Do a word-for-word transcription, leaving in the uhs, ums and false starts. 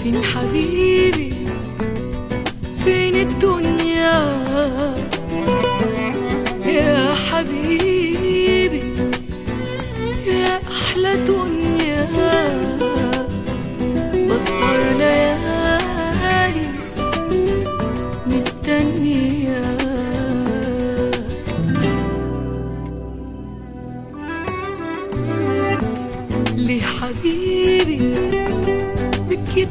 فين حبيبي فين الدنيا يا حبيبي يا أحلى دنيا. بسهر ليالي مستنياك ليه حبيبي بكيت